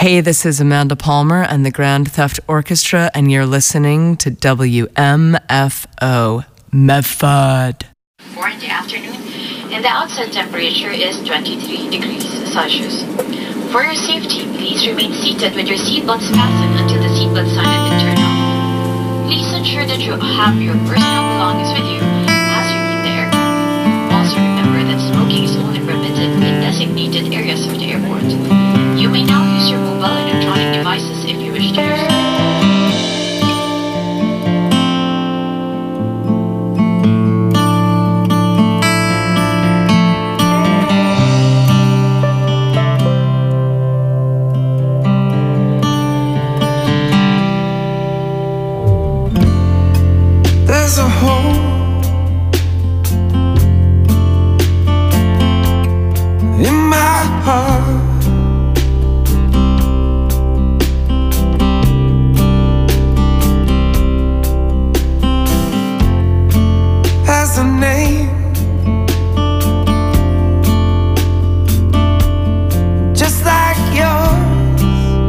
Hey, this is Amanda Palmer and the Grand Theft Orchestra, and you're listening to WMFO Medford. 4 in the afternoon, and the outside temperature is 23 degrees Celsius. For your safety, please remain seated with your seatbelts fastened until the seatbelt sign has been turned off. Please ensure that you have your personal belongings with you as you leave the aircraft. Also remember that smoking is only permitted in designated areas of the airport. You may now use your mobile electronic devices if you wish to do so. There's a hole in my heart. Has a name, just like yours.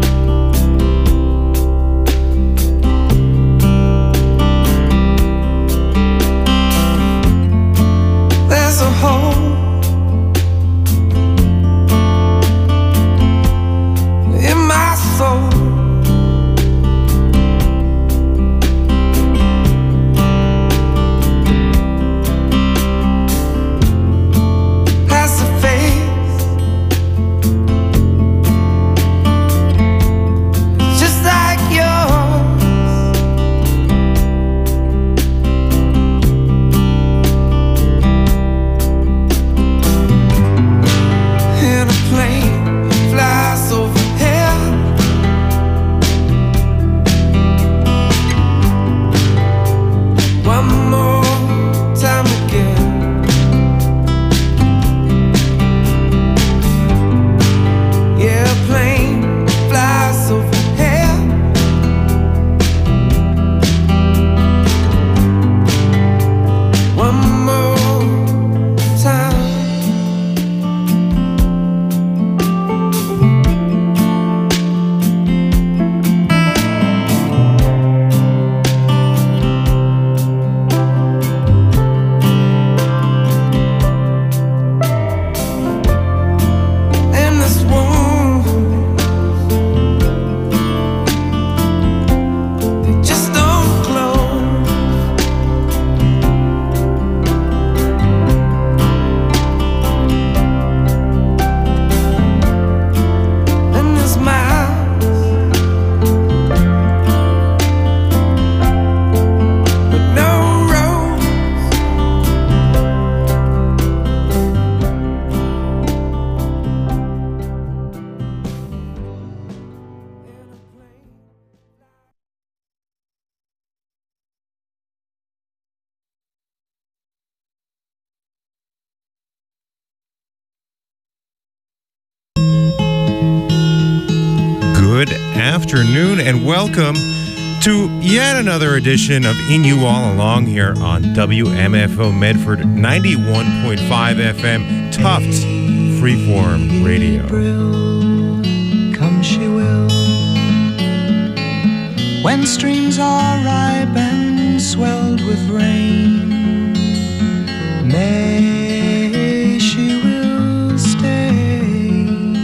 There's a hole in my soul. Has a face, just like yours. In a plane flies overhead, one more time again. Yeah, a plane flies overhead, one more time. In this wound, they just don't close. And this miles, but no roads. Good afternoon and welcome to yet another edition of In You All Along here on WMFO Medford 91.5 FM Tufts Freeform Radio. Come she will, when streams are ripe and swelled with rain. May she will stay,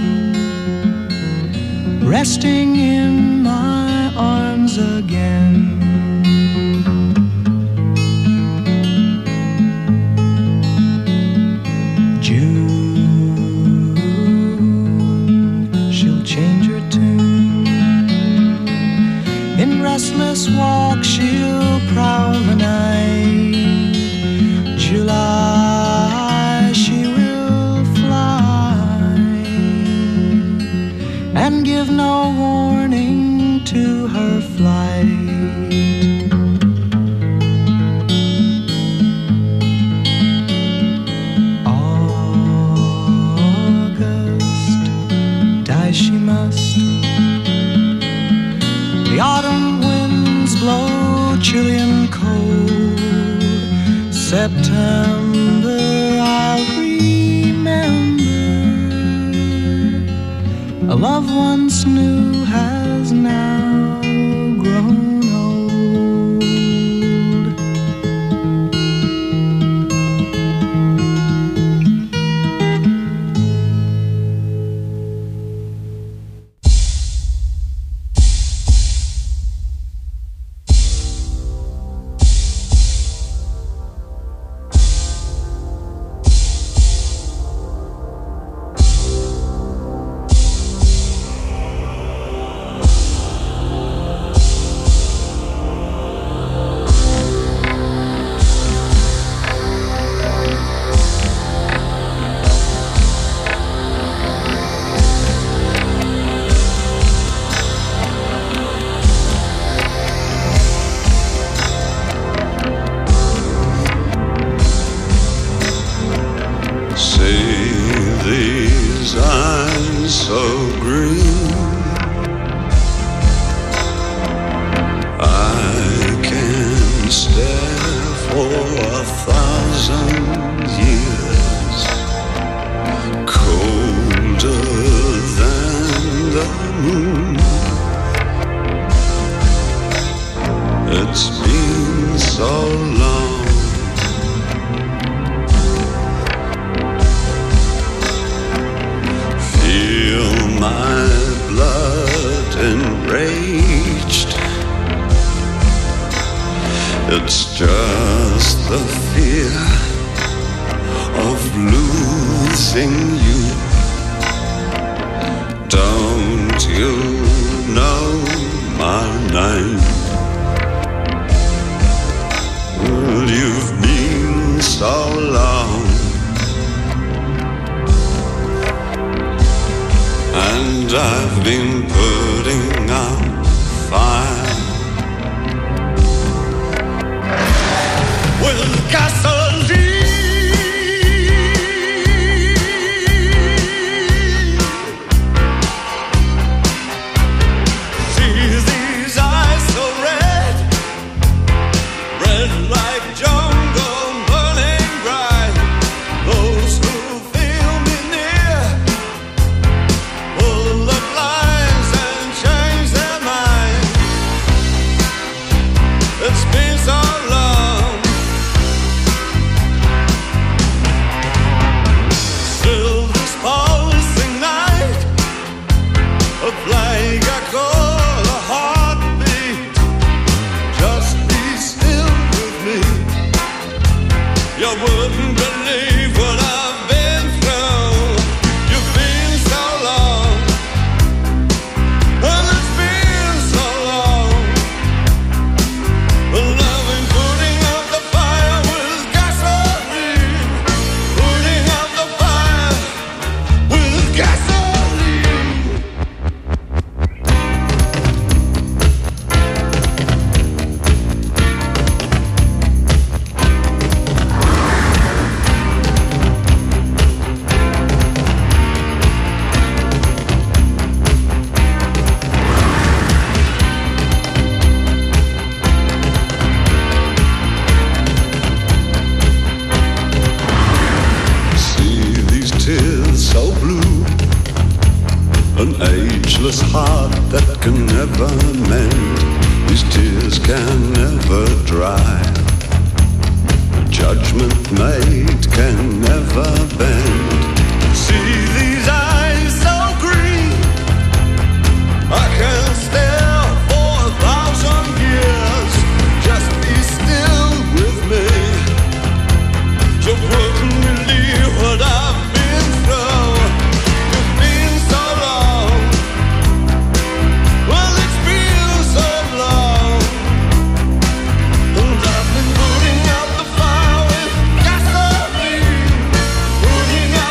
resting in my arms again. June, she'll change her tune. In restless walk she'll prowl the night. July, she will fly and give no warning to her flight. August, die she must. The autumn winds blow chilly and cold. September I'll remember, a a love once new has now grown old. Putting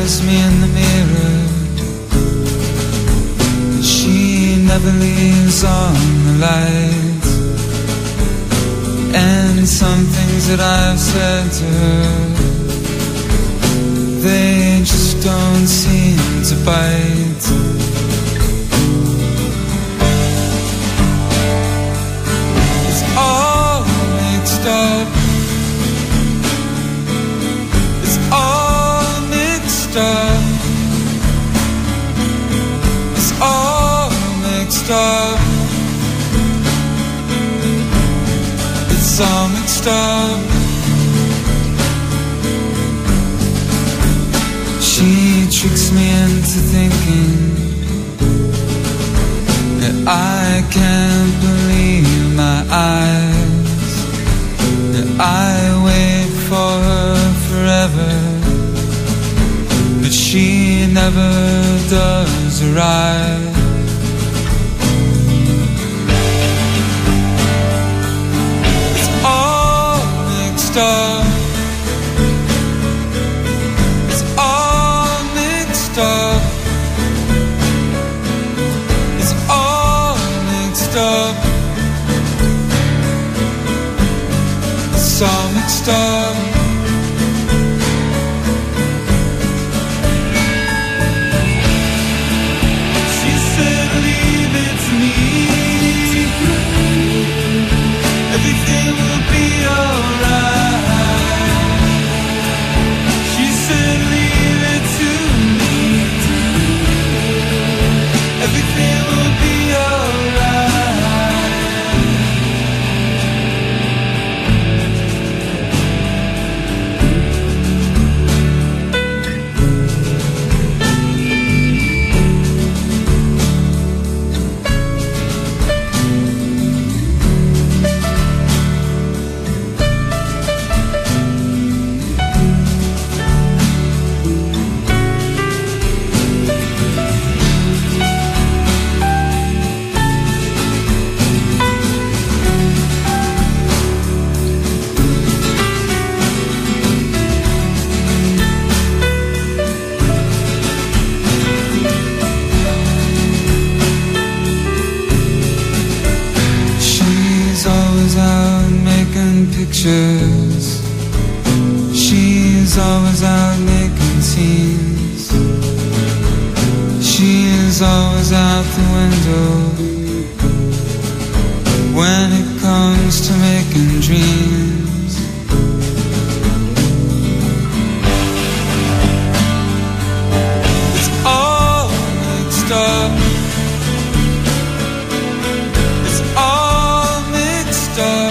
tells me in the mirror that she never leaves on the lights. And some things that I've said to her, they just don't seem to bite. It's all mixed up. It's all mixed up. It's all mixed up. It's all mixed up. She tricks me into thinking that I can't believe my eyes, that I wait for her forever, but she never does arrive. It's all mixed up. Up. It's all mixed up. It's all mixed up. She said, leave it to me. Everything will be alright. She said, leave it to me. Everything will be alright. Pictures. She's always out making scenes. She is always out the window when it comes to making dreams. It's all mixed up. It's all mixed up.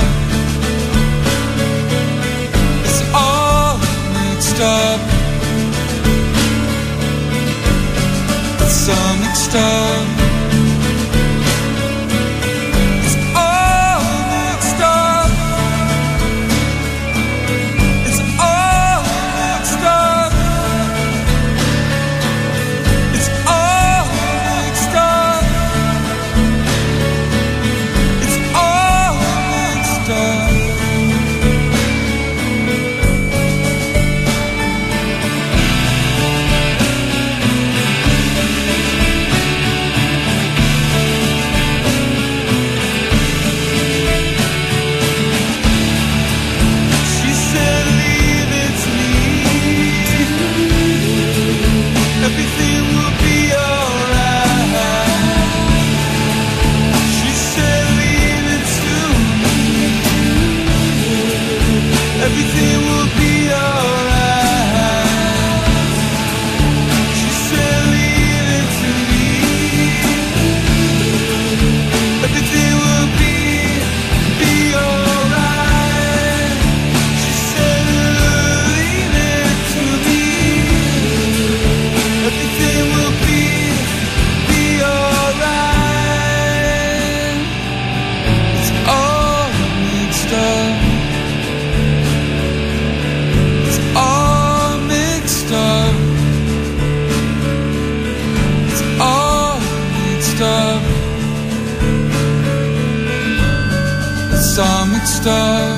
Up. It's all mixed up. It's all mixed up. It's all mixed up. It's all mixed up. It's all mixed up. Everything will be alright. She said, leave it to me. Everything will be alright. She said, leave it to me. Everything will be alright. It's all mixed up. It's all mixed up.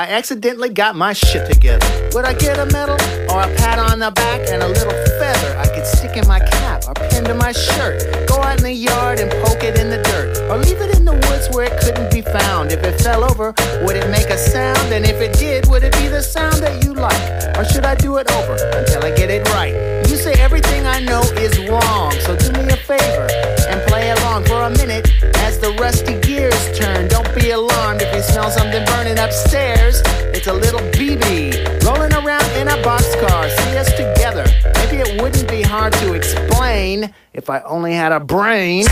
I accidentally got my shit together. Would I get a medal or a pat on the back and a little feather I could stick in my cap or pin to my shirt? Go out in the yard and poke it in the dirt, or leave it in the woods where it couldn't be found. If it fell over, would it make a sound? And if it did, would it be the sound that you like? Or should I do it over until I get it right? You say everything I know is wrong, so do me a favor and play along for a minute as the rusty gears turn. Don't be alarmed if you smell something burning upstairs. It's a little BB rolling around in a boxcar. See us together. Maybe it wouldn't be hard to explain if I only had a brain.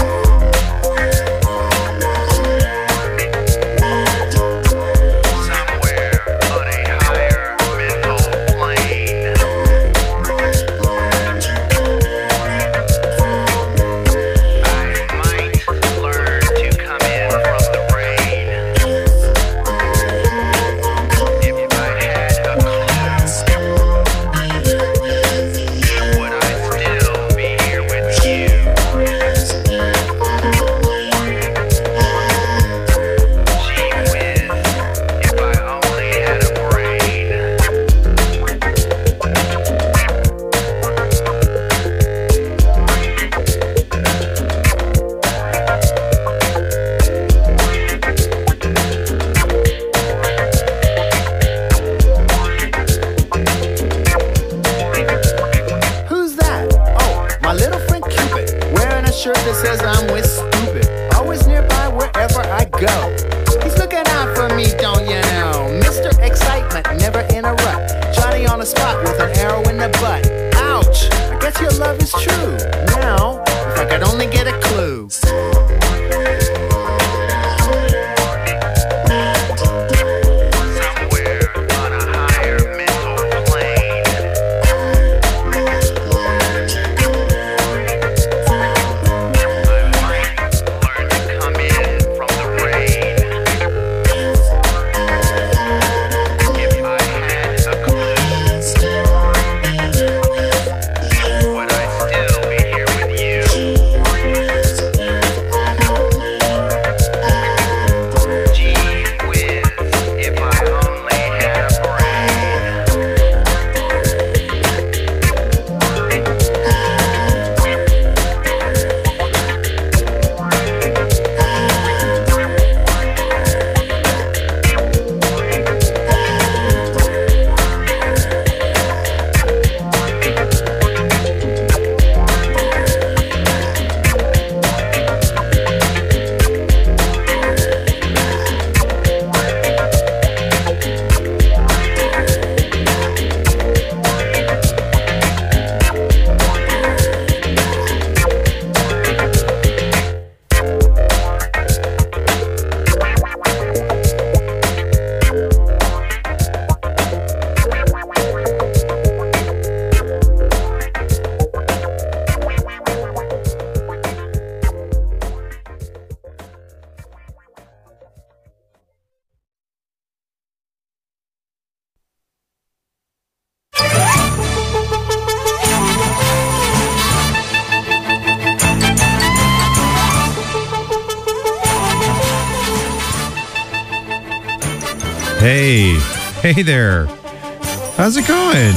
Hey there. How's it going?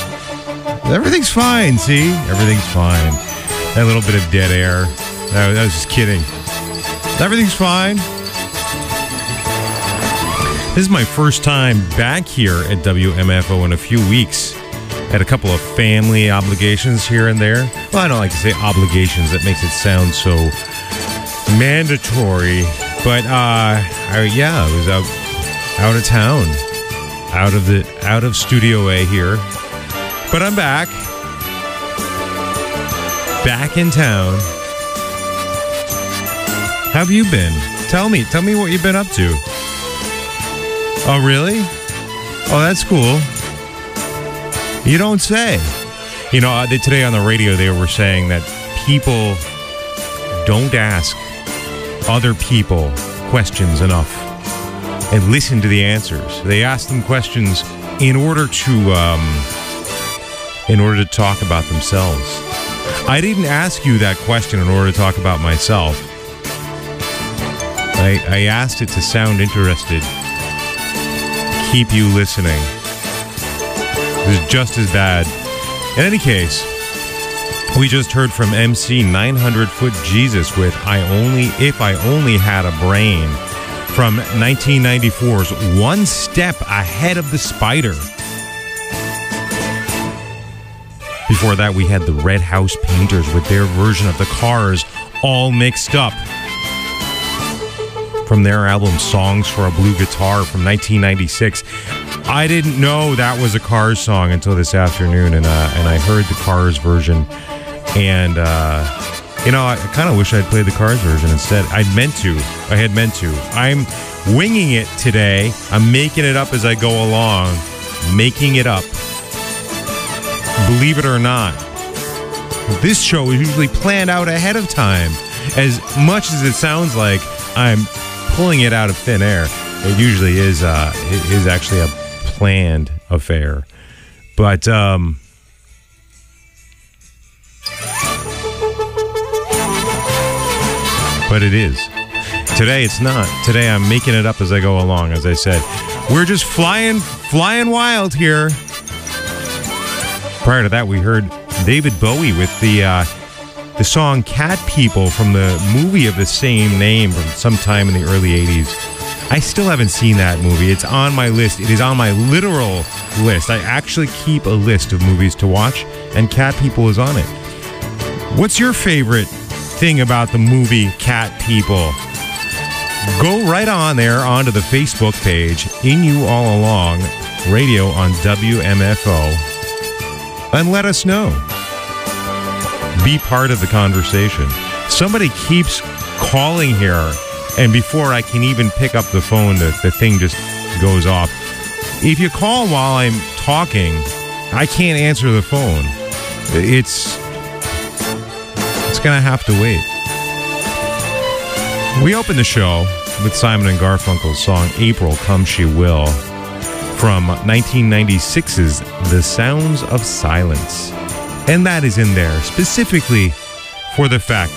Everything's fine, see? Everything's fine. That little bit of dead air. I was just kidding. Everything's fine. This is my first time back here at WMFO in a few weeks. Had a couple of family obligations here and there. Well, I don't like to say obligations. That makes it sound so mandatory. But, I was out of town. Out of Studio A here. But I'm back. Back in town. How have you been? Tell me what you've been up to. Oh, really? Oh, that's cool. You don't say. You know, today on the radio they were saying that people don't ask other people questions enough and listen to the answers. They ask them questions in order to talk about themselves. I didn't ask you that question in order to talk about myself. I asked it to sound interested. keep you listening. It's just as bad. In any case, we just heard from MC 900 Foot Jesus with If I Only Had a Brain from 1994's One Step Ahead of the Spider. Before that, we had the Red House Painters with their version of the Cars, All Mixed Up, from their album Songs for a Blue Guitar from 1996. I didn't know that was a Cars song until this afternoon, and I heard the Cars version, and I kind of wish I'd played the Cars version instead. I had meant to. I'm winging it today. I'm making it up as I go along. Making it up. Believe it or not, this show is usually planned out ahead of time. As much as it sounds like I'm pulling it out of thin air, it usually is. It is actually a planned affair. But it is. Today it's not. Today I'm making it up as I go along. As I said, we're just flying wild here. Prior to that, we heard David Bowie with the song Cat People from the movie of the same name from sometime in the early 80s. I still haven't seen that movie. It's on my list. It is on my literal list. I actually keep a list of movies to watch, and Cat People is on it. What's your favorite thing about the movie Cat People? Go right on there onto the Facebook page, In You All Along Radio on WMFO, and let us know. Be part of the conversation. Somebody keeps calling here, and before I can even pick up the phone, the thing just goes off. If you call while I'm talking, I can't answer the phone. It's going to have to wait. We opened the show with Simon & Garfunkel's song April Come She Will from 1996's The Sounds of Silence. And that is in there specifically for the fact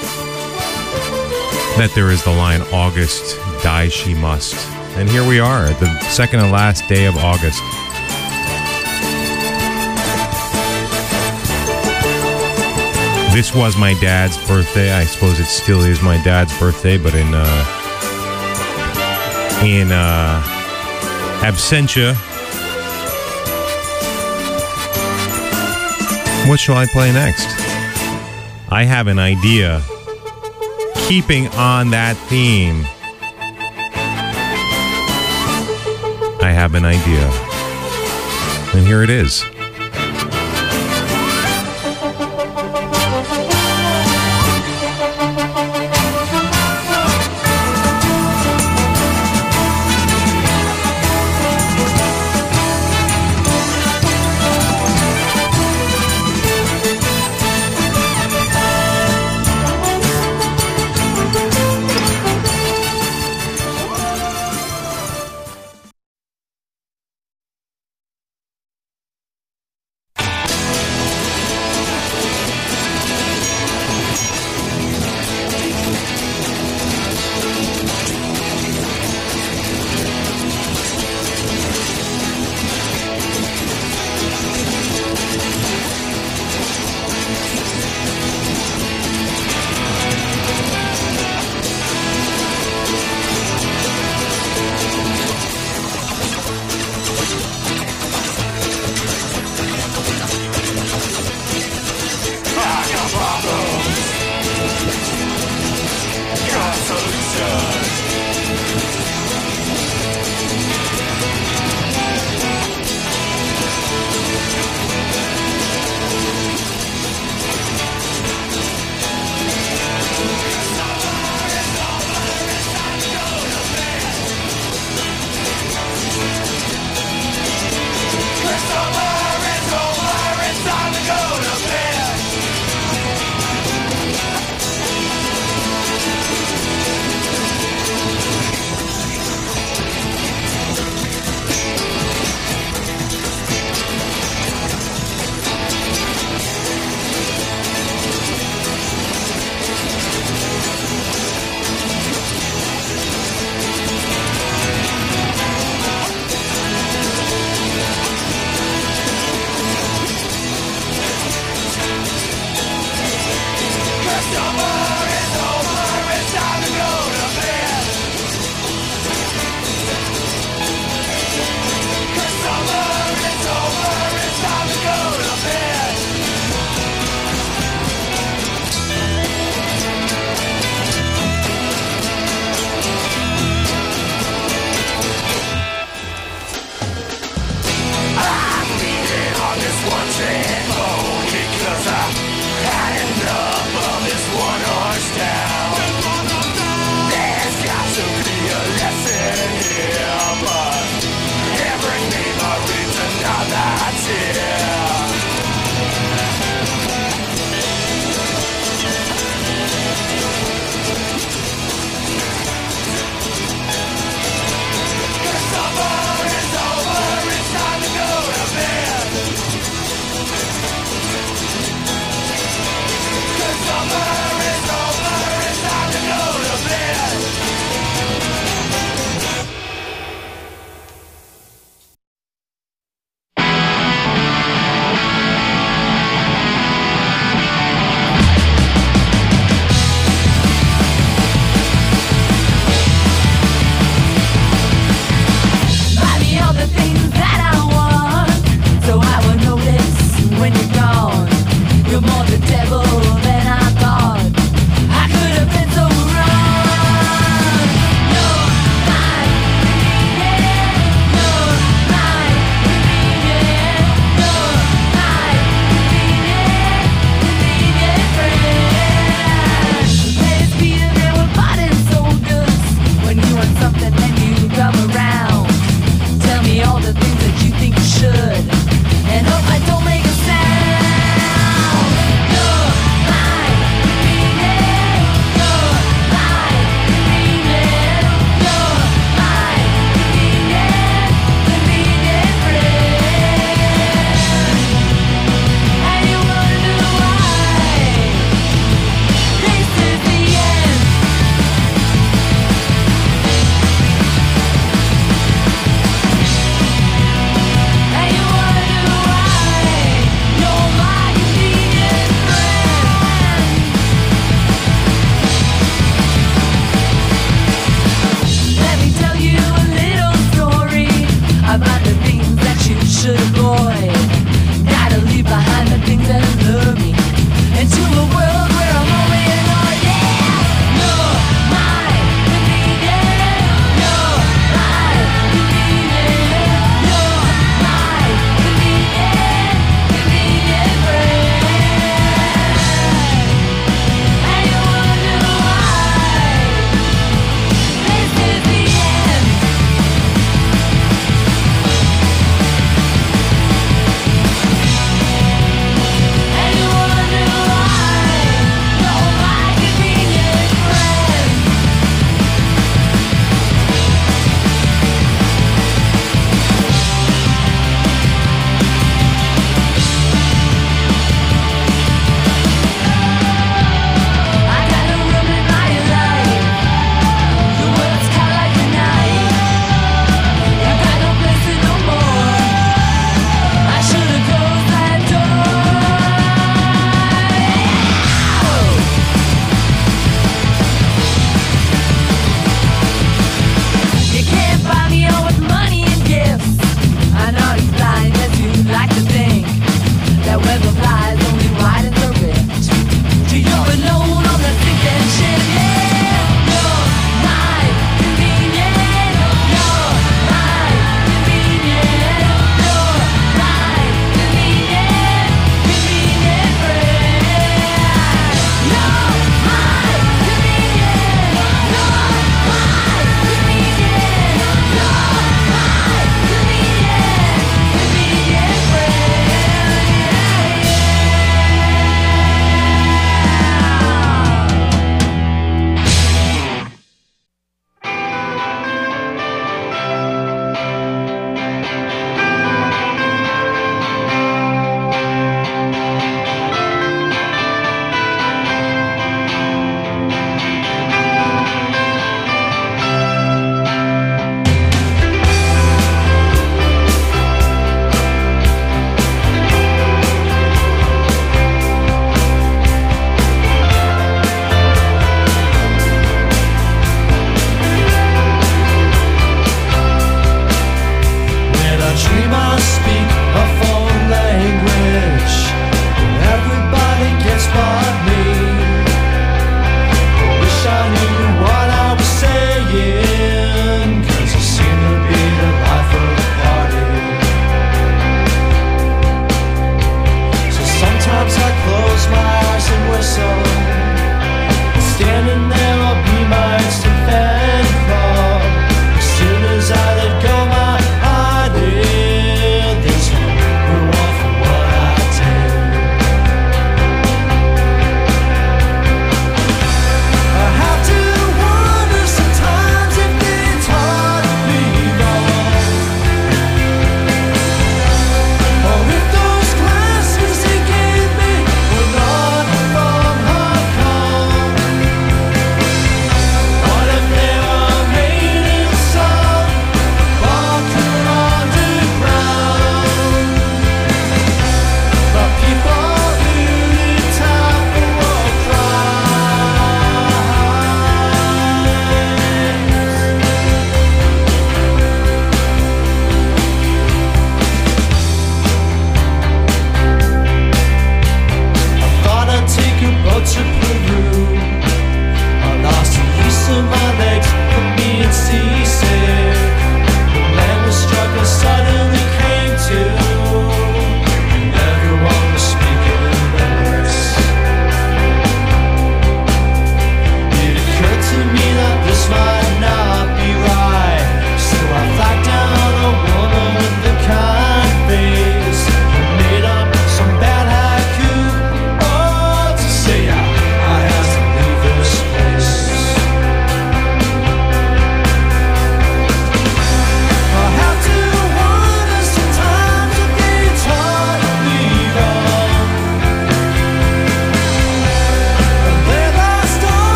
that there is the line, August, die she must. And here we are at the second and last day of August. This was my dad's birthday. I suppose it still is my dad's birthday, but in absentia. What shall I play next? I have an idea. Keeping on that theme, I have an idea. And here it is.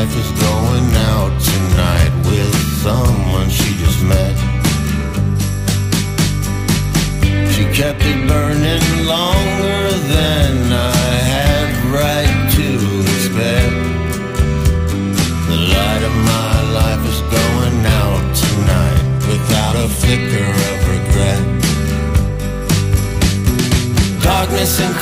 life is going out tonight with someone she just met. She kept it burning longer than I had right to expect. The light of my life is going out tonight without a flicker of regret. Darkness and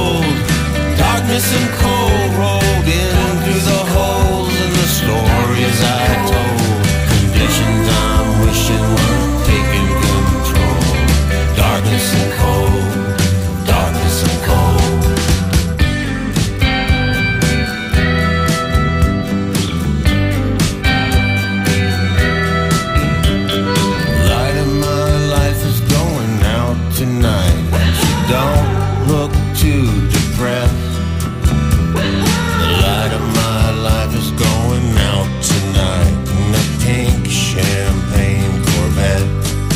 cold rolled in through the holes in the stories I told. Conditions I'm wishing weren't taking control. Darkness and cold, darkness and cold. Light of my life is going out tonight. She don't look too depressed. The light of my life is going out tonight in a pink champagne Corvette.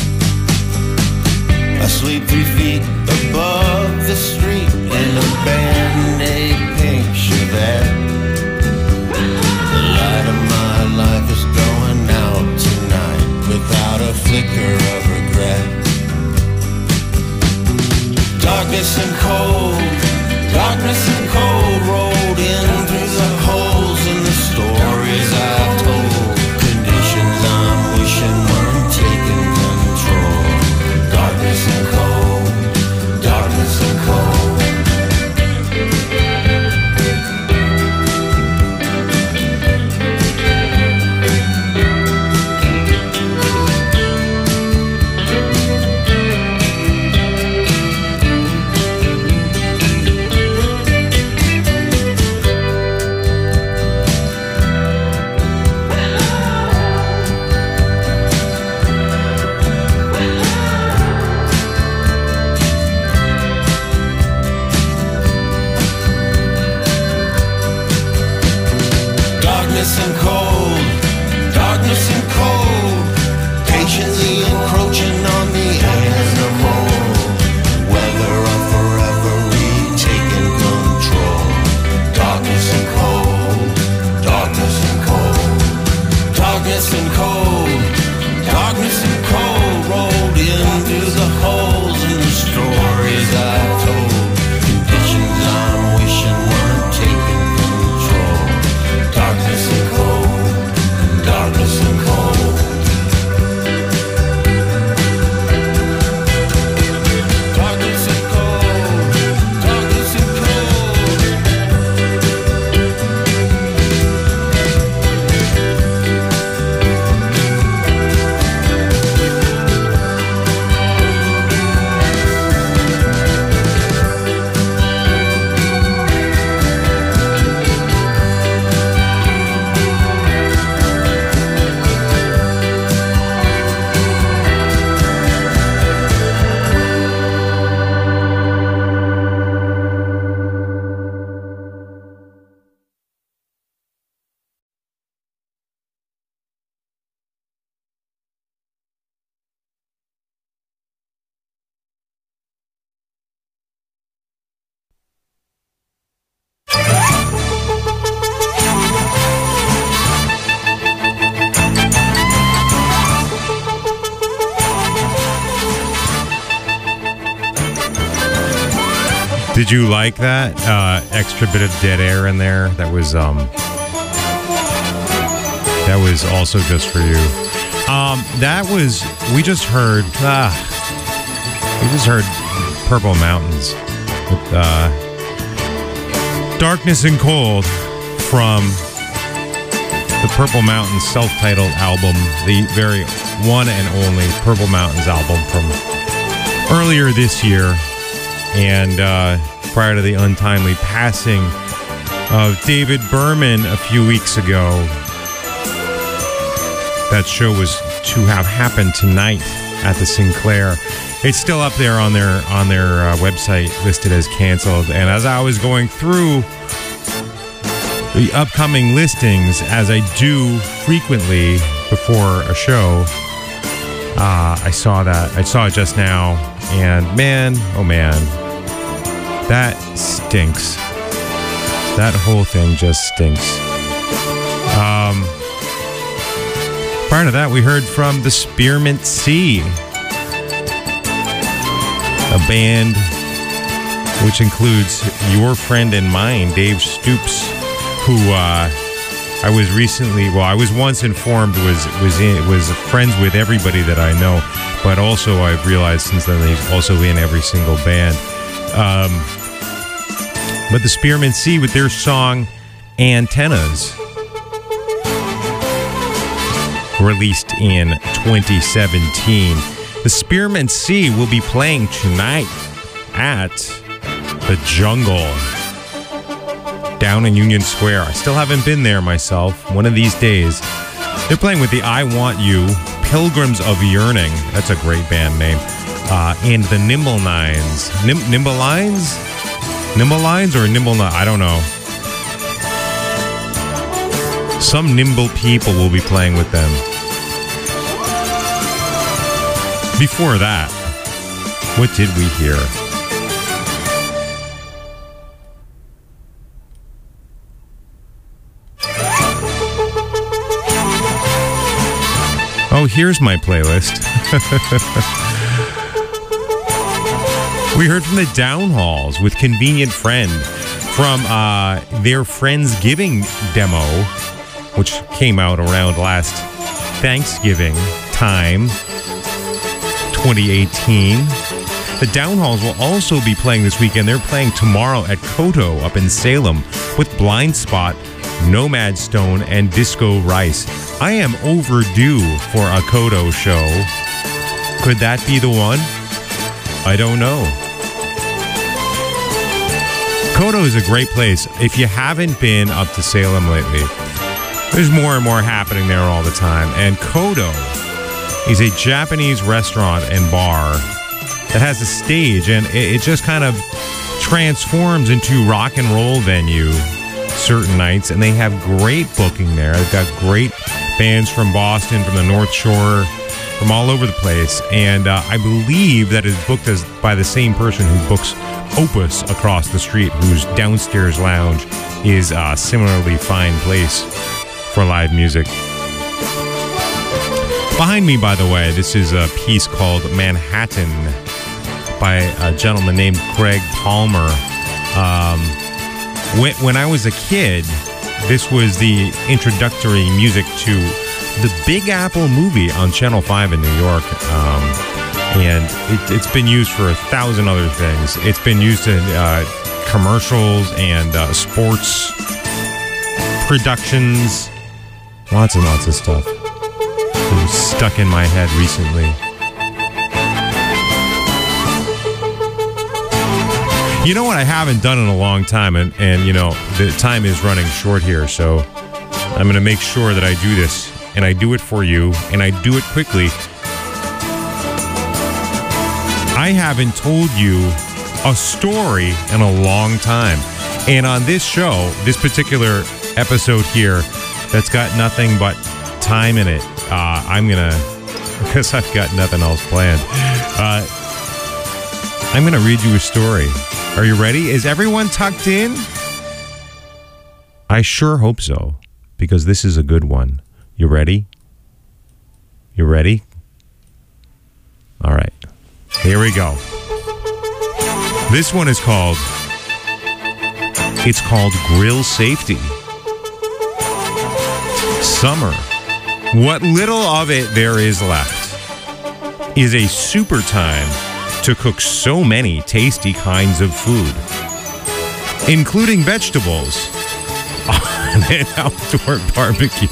I sleep 3 feet above the street in a Band-Aid pink Chevette. The light of my life is going out tonight without a flicker of regret. Darkness and cold rolled in through the holes in the stories I've told. Conditions I'm wishing weren't taking control. Darkness and cold, darkness and cold. Darkness and cold, patiently encroaching on the animal. Whether or forever retaking control. Darkness and cold, darkness and cold. Darkness and cold, darkness and cold rolled in through the holes in the stories I've told. Conditions I'm wishing weren't taking control. Darkness and cold, darkness and cold. Darkness and cold, darkness and cold. Did you like that extra bit of dead air in there? That was also just for you. We just heard Purple Mountains with Darkness and Cold from the Purple Mountains self-titled album, the very one and only Purple Mountains album from earlier this year. And prior to the untimely passing of David Berman a few weeks ago, that show was to have happened tonight at the Sinclair. It's still up there on their website, listed as canceled. And as I was going through the upcoming listings, as I do frequently before a show, I saw that. I saw it just now, and man, oh man, that stinks. That whole thing just stinks. Prior to that, we heard from the Spearmint Sea, a band which includes your friend and mine, Dave Stoops, who I was once informed was friends with everybody that I know, but also I've realized since then he's also in every single band. But the Spearmint Sea with their song Antennas, released in 2017. The Spearmint Sea will be playing tonight at the Jungle down in Union Square. I still haven't been there myself. One of these days. They're playing with the I Want You, Pilgrims of Yearning. That's a great band name. And the Nimble Nines. Nimble Lines? Nimble Lines or Nimble Nines? I don't know. Some nimble people will be playing with them. Before that, what did we hear? Oh, here's my playlist. We heard from the Downhalls with Convenient Friend from their Friendsgiving demo, which came out around last Thanksgiving time, 2018. The Downhalls will also be playing this weekend. They're playing tomorrow at Koto up in Salem with Blind Spot, Nomad Stone, and Disco Rice. I am overdue for a Koto show. Could that be the one? I don't know. Koto is a great place. If you haven't been up to Salem lately, there's more and more happening there all the time. And Koto is a Japanese restaurant and bar that has a stage, and it just kind of transforms into rock and roll venue certain nights, and they have great booking there. They've got great bands from Boston, from the North Shore, from all over the place, and I believe that is booked by the same person who books Opus across the street, whose downstairs lounge is a similarly fine place for live music. Behind me, by the way, this is a piece called Manhattan by a gentleman named Craig Palmer. When I was a kid, this was the introductory music to the Big Apple movie on Channel 5 in New York. And it's been used for 1,000 other things. It's been used in commercials and sports productions. Lots and lots of stuff. It was stuck in my head recently. You know what I haven't done in a long time, and you know, the time is running short here, so I'm going to make sure that I do this, and I do it for you, and I do it quickly. I haven't told you a story in a long time. And on this show, this particular episode here, that's got nothing but time in it, I'm going to, because I've got nothing else planned, I'm going to read you a story. Are you ready? Is everyone tucked in? I sure hope so, because this is a good one. You ready? You ready? All right. Here we go. This one is called Grill Safety. Summer, what little of it there is left, is a super time to cook so many tasty kinds of food, including vegetables, on an outdoor barbecue.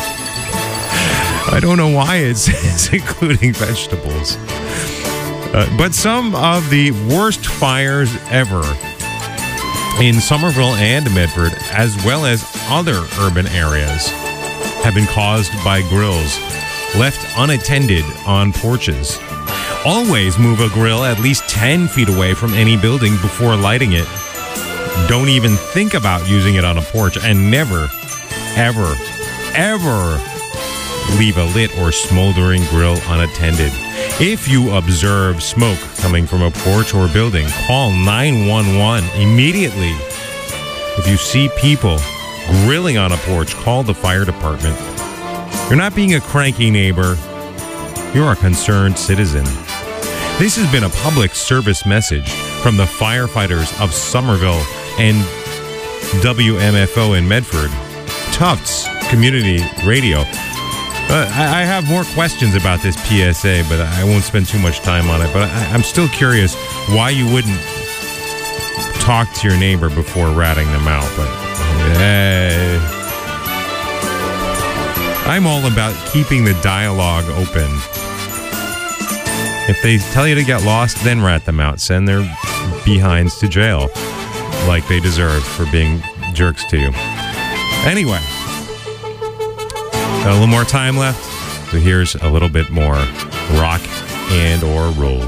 I don't know why it says including vegetables. But some of the worst fires ever in Somerville and Medford, as well as other urban areas, have been caused by grills left unattended on porches. Always move a grill at least 10 feet away from any building before lighting it. Don't even think about using it on a porch, and never, ever, ever leave a lit or smoldering grill unattended. If you observe smoke coming from a porch or building, call 911 immediately. If you see people grilling on a porch, call the fire department. You're not being a cranky neighbor. You're a concerned citizen. This has been a public service message from the firefighters of Somerville and WMFO in Medford, Tufts Community Radio. I have more questions about this PSA, but I won't spend too much time on it. But I'm still curious why you wouldn't talk to your neighbor before ratting them out. But I'm all about keeping the dialogue open. If they tell you to get lost, then rat them out. Send their behinds to jail like they deserve for being jerks to you. Anyway, got a little more time left, so here's a little bit more rock and or roll.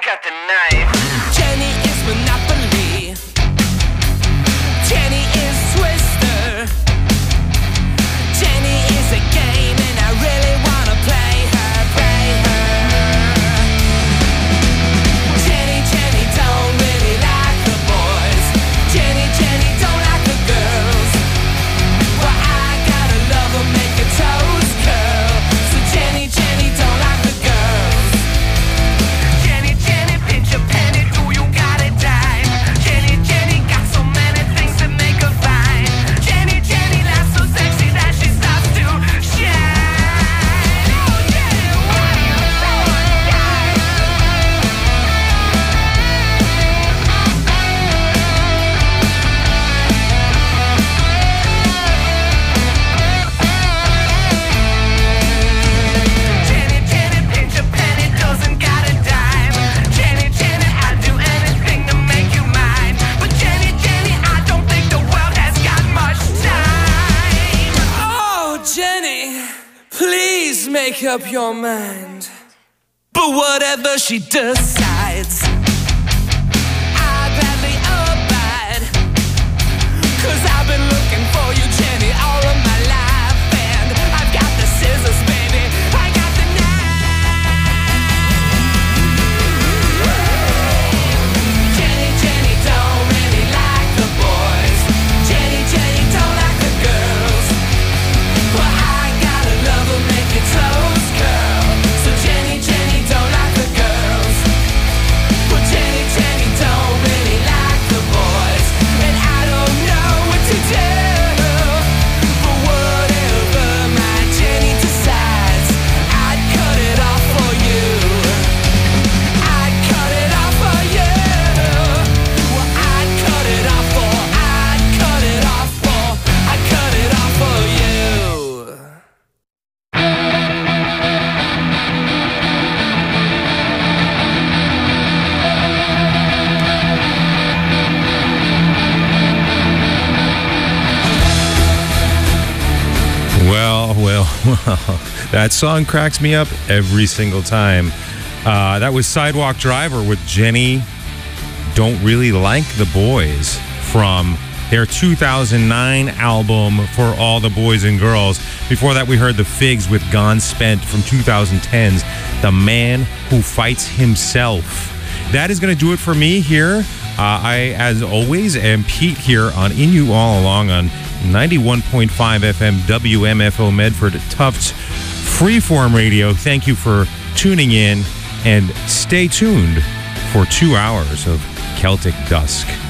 got the knife. Jenny is Monopoly. Jenny is Twister. Jenny is a game and I really wanna play her. Jenny don't really like the boys. Jenny don't like the girls. Well, I gotta love her, make her toes curl. So Jenny don't like the girls. Jenny, pinch a penny, do you got a dime? Jenny got so many things that make her fine. Jenny laughs so sexy that she starts to shine. Oh yeah, what are you saying, guys? Jenny, pinch a penny, doesn't got a dime. Jenny, I'd do anything to make you mine. But Jenny, I don't think the world has got much time. Oh, Jenny, please make up your mind. But whatever she decides, I'll gladly abide. 'Cause I've been looking for you, Jenny, all of my life. And I've got the scissors, baby, I got the knife. Jenny don't really like the boys. Jenny don't like the girls. Well, I gotta love her, make your toes curl. So Jenny don't like the girls. Well, Jenny don't really like the boys. And I don't know what to do. But whatever my Jenny decides, I'd cut it off for you. I'd cut it off for you. Well, I'd cut it off for, I'd cut it off for, I'd cut it off for you. Well, that song cracks me up every single time. That was Sidewalk Driver with Jenny Don't Really Like the Boys from their 2009 album For All the Boys and Girls. Before that, we heard the Figs with Gone Spent from 2010's The Man Who Fights Himself. That is going to do it for me here. I, as always, am Pete here on In You All Along on 91.5 FM WMFO Medford Tufts Freeform Radio. Thank you for tuning in and stay tuned for 2 hours of Celtic Dusk.